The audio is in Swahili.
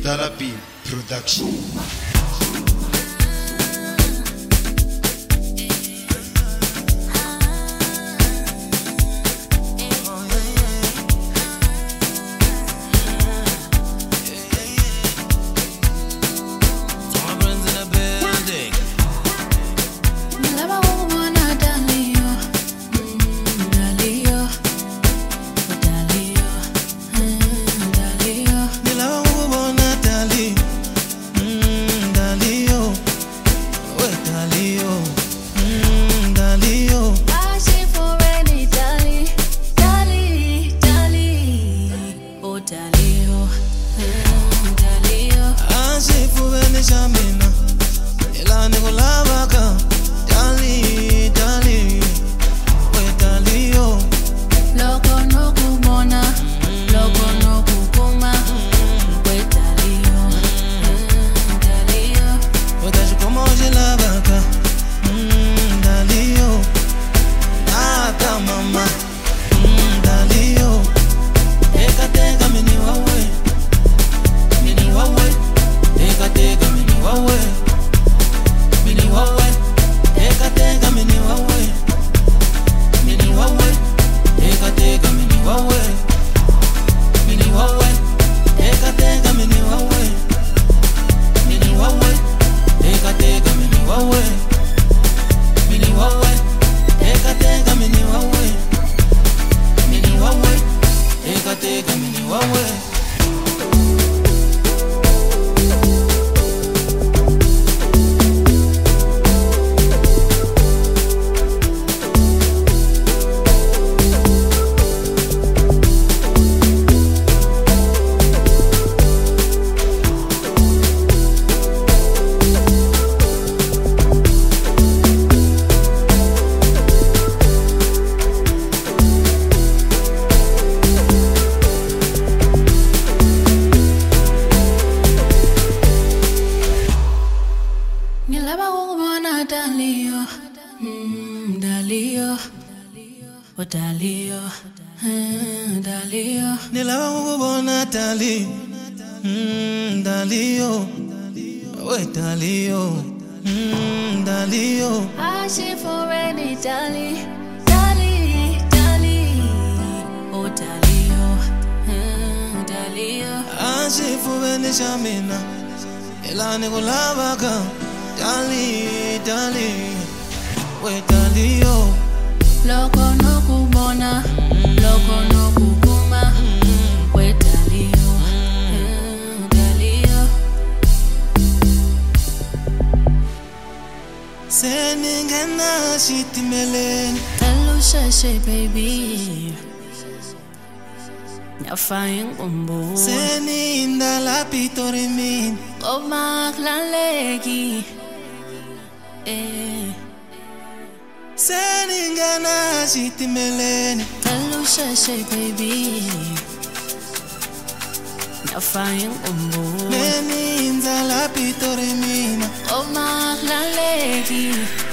Dalapi Production. Dalio, Dalio. Nila wubona Dali, Dalio, oh Dalio, Dalio. I see for any Dali, Dali, Dali, oh Dalio, Dalio. I see for any Shamina, Elani Gulavaka, Dali, Dali, oh Dalio. Loko no kubona, loko no kukuma, we Dalio, Dalio. Seningana shiti meleni, Hello shashe baby, nafayang umbu. Seninda lapitori min, O maklalegi, Seningana shiti meleni. Hello shashe baby, nafayang umbu. Meninza lapitori mina, O maklalegi.